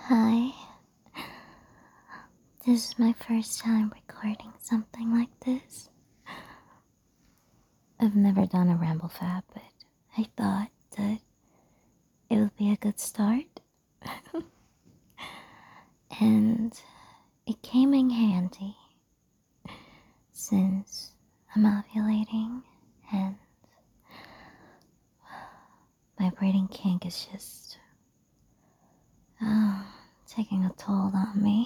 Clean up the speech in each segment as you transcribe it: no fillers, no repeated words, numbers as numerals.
Hi. This is my first time recording something like this. I've never done a Ramble Fab, but I thought that it would be a good start. And it came in handy since I'm ovulating and my breeding kink is just taking a toll on me.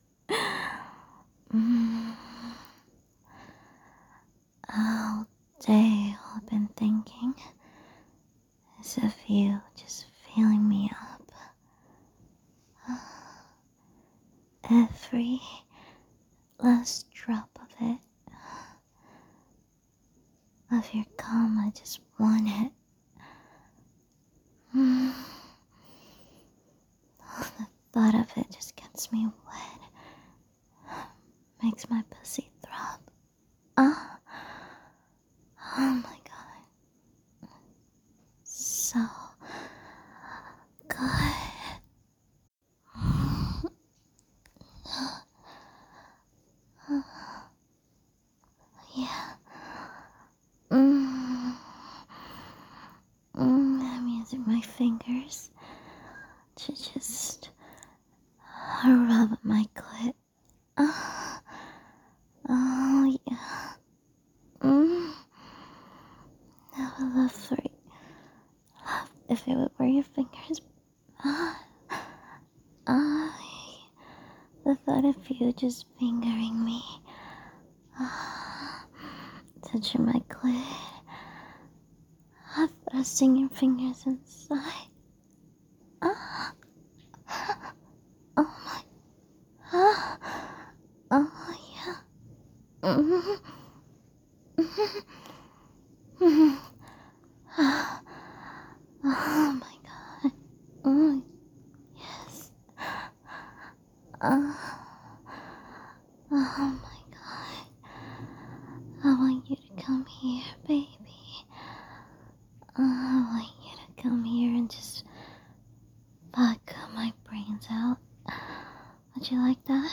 All day I've been thinking as if you just feeling me up. Every last drop of it, of your cum, I just want it. The thought of it just gets me wet. Makes my pussy throb. Oh my god. So good. Yeah. I'm using my fingers to just rub my clit. Oh yeah. I would love if it were your fingers. The thought of you just fingering me, touching my clit, thrusting your fingers inside. Oh my, oh yeah. Oh my god. Yes. Oh my god. I want you to come here, baby. I want you to come here and just fuck my brains out. Would you like that?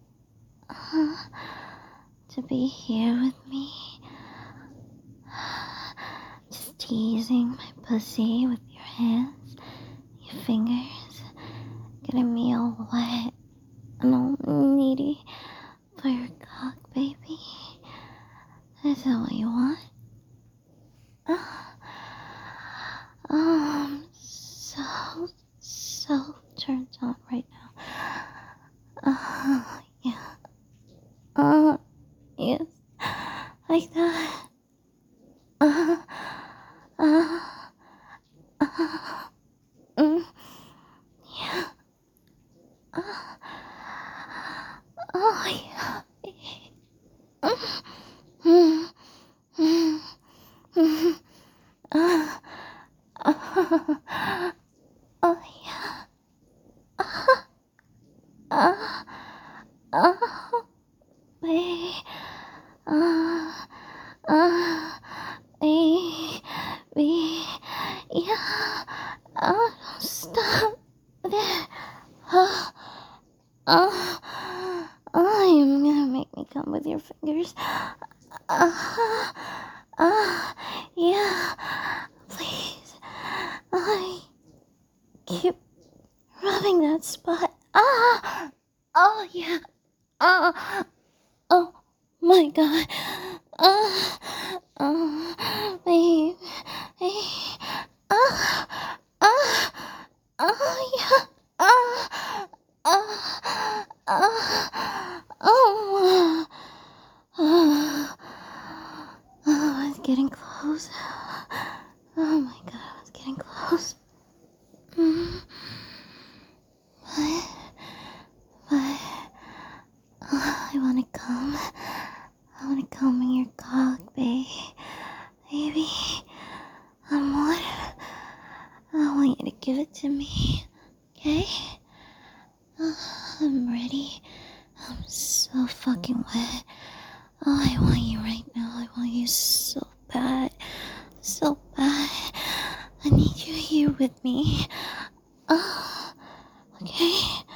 To be here with me? Just teasing my pussy with your hands, your fingers, getting me all wet and all needy for your cock, baby. Is that what you want? I'm so turned on right now. Yeah. Yes. Like that. Yeah. Oh, yeah. Oh, yeah. Baby. Baby. Yeah. Don't stop there. You're gonna make me come with your fingers. Yeah. Please. I keep rubbing that spot. Oh yeah. Oh my god. Babe. Yeah. Oh. Oh, it's getting close. Oh my god, it's getting close. But I wanna come. I wanna come in your cock, babe. Baby, I want you to give it to me, okay? I'm ready. I'm so fucking wet. Oh, I want you right now. I want you so bad. So bad. I need you here with me. Okay?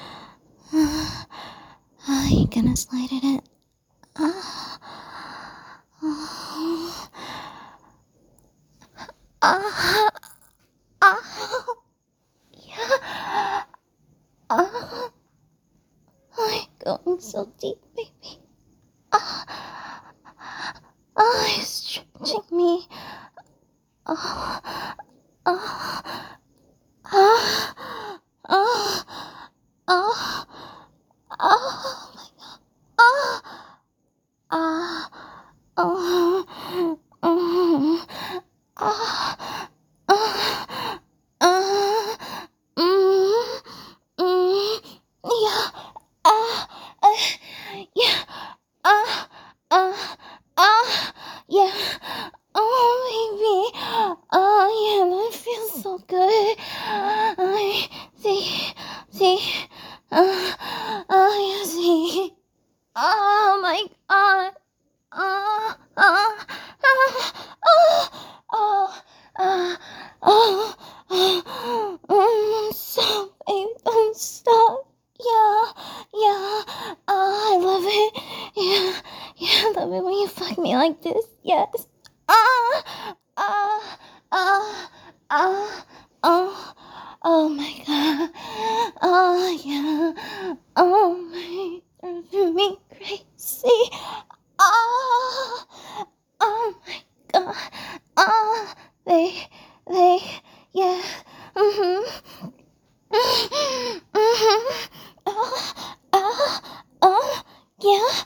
gonna slide it in. Ah. Ah. Ah. Ah. Yeah. Ah. I'm going so deep, baby. Ah. Ah, you're stretching me. Ah. Ah. Ah. Ah. Ah. Oh my god. Ah. Ah. Oh. Oh. Ah. Ah. Ah. Yeah. Yeah. Yeah. Oh, baby. Yeah, that feels so good. I see. Yeah, see. Oh my god. Uh, uh, oh, stop, babe, don't stop. Yeah, I love it. Yeah, I love it when you fuck me like this. Yes. Ah, ah, ah, oh, oh my god. Oh yeah. Oh my, driving me crazy. Oh, oh my god. Oh, they, yeah. Mm-hmm. Mm-hmm. Oh, yeah.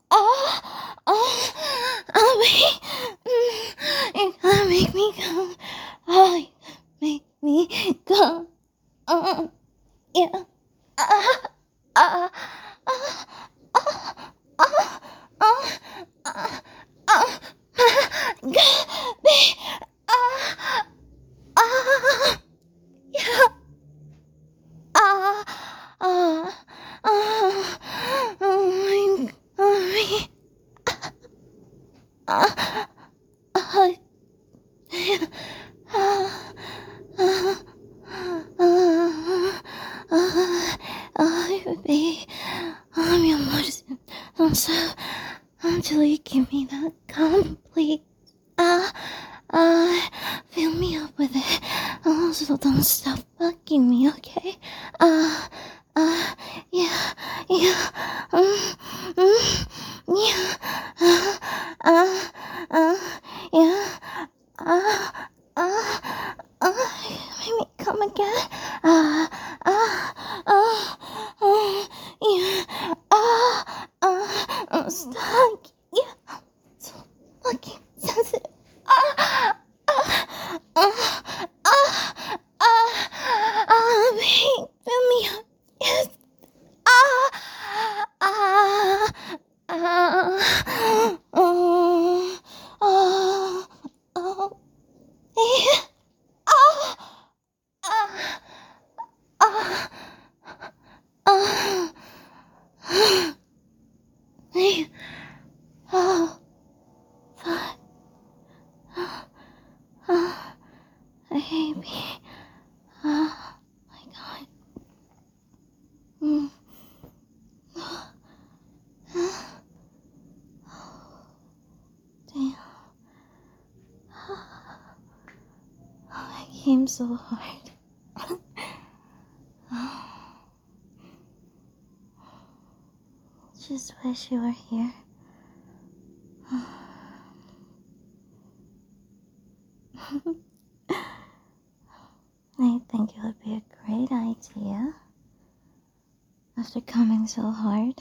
Wait. You're gonna make me come. Oh, you make me come. Yeah. Uh, uh, uh, uh, uh, uh, uh, me. Yeah. Oh my god. Baby, mi amor, don't stop until you give me that complete. Uh, fill me up with it. Also, don't stop fucking me, okay? Uh, yeah, yeah, yeah, yeah, make me come again. Yeah, I'm stuck. Yeah, I'm so fucking sensitive. Wait, fill me up. Yes. Ah, ah, oh, oh, oh, yeah. Ah, ah, ah, ah, yeah. Oh, fuck. Baby. Oh my god. Mm. Damn. I came so hard. Just wish you were here. I think it would be a great idea after coming so hard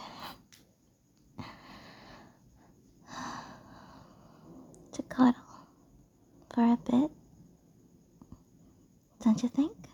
to cuddle for a bit. Don't you think?